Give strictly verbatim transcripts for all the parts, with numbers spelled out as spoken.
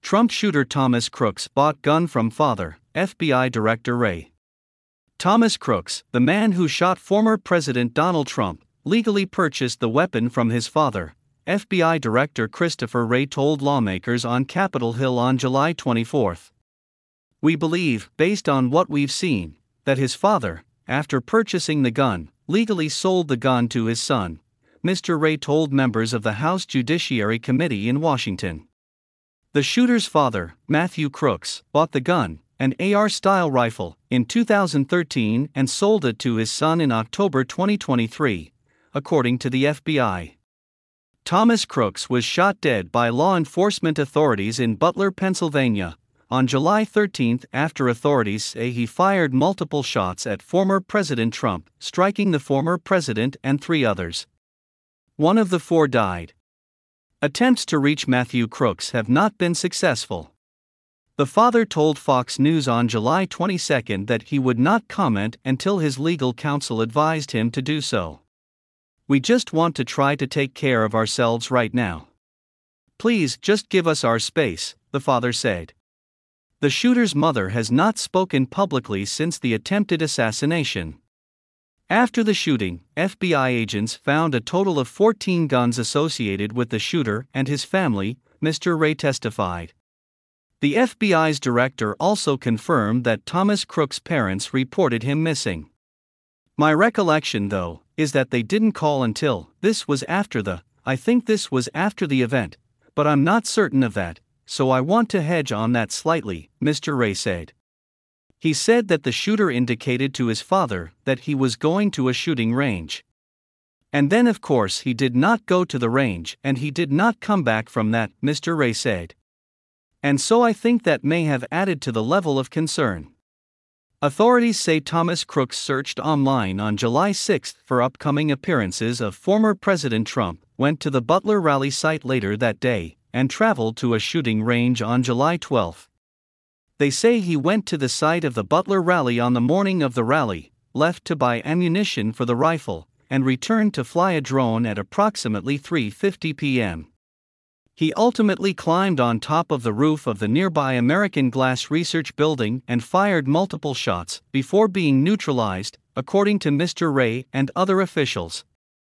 Trump shooter Thomas Crooks bought gun from father, F B I Director Wray. Thomas Crooks, the man who shot former President Donald Trump, legally purchased the weapon from his father, F B I Director Christopher Wray told lawmakers on Capitol Hill on July twenty-fourth. "We believe, based on what we've seen, that his father, after purchasing the gun, legally sold the gun to his son," Mister Wray told members of the House Judiciary Committee in Washington. The shooter's father, Matthew Crooks, bought the gun, an A R-style rifle, in two thousand thirteen and sold it to his son in October twenty twenty-three, according to the F B I. Thomas Crooks was shot dead by law enforcement authorities in Butler, Pennsylvania, on July thirteenth after authorities say he fired multiple shots at former President Trump, striking the former president and three others. One of the four died. Attempts to reach Matthew Crooks have not been successful. The father told Fox News on July twenty-second that he would not comment until his legal counsel advised him to do so. "We just want to try to take care of ourselves right now. Please just give us our space," the father said. The shooter's mother has not spoken publicly since the attempted assassination. After the shooting, F B I agents found a total of fourteen guns associated with the shooter and his family, Mister Wray testified. The F B I's director also confirmed that Thomas Crooks' parents reported him missing. "My recollection, though, is that they didn't call until this was after the, I think this was after the event, but I'm not certain of that, so I want to hedge on that slightly," Mister Wray said. He said that the shooter indicated to his father that he was going to a shooting range. "And then, of course, he did not go to the range and he did not come back from that," Mister Wray said. "And so I think that may have added to the level of concern." Authorities say Thomas Crooks searched online on July sixth for upcoming appearances of former President Trump, went to the Butler rally site later that day, and traveled to a shooting range on July twelfth. They say he went to the site of the Butler rally on the morning of the rally, left to buy ammunition for the rifle, and returned to fly a drone at approximately three fifty p m He ultimately climbed on top of the roof of the nearby American Glass Research Building and fired multiple shots before being neutralized, according to Mister Wray and other officials.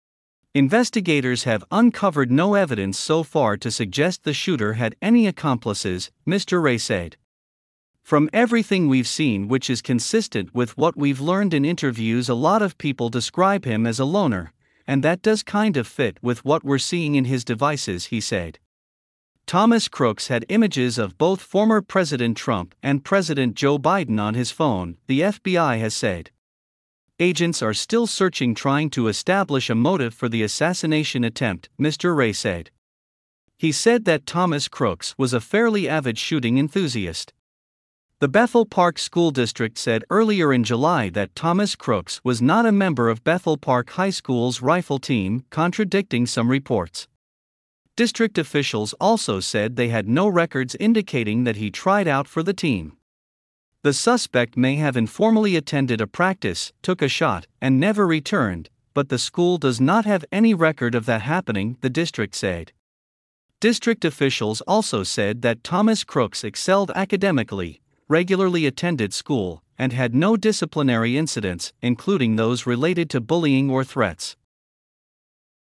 Investigators have uncovered no evidence so far to suggest the shooter had any accomplices, Mister Wray said. "From everything we've seen, which is consistent with what we've learned in interviews, a lot of people describe him as a loner, and that does kind of fit with what we're seeing in his devices," he said. Thomas Crooks had images of both former President Trump and President Joe Biden on his phone, the F B I has said. Agents are still searching, trying to establish a motive for the assassination attempt, Mister Wray said. He said that Thomas Crooks was a fairly avid shooting enthusiast. The Bethel Park School District said earlier in July that Thomas Crooks was not a member of Bethel Park High School's rifle team, contradicting some reports. District officials also said they had no records indicating that he tried out for the team. The suspect may have informally attended a practice, took a shot, and never returned, but the school does not have any record of that happening, the district said. District officials also said that Thomas Crooks excelled academically, regularly attended school, and had no disciplinary incidents, including those related to bullying or threats.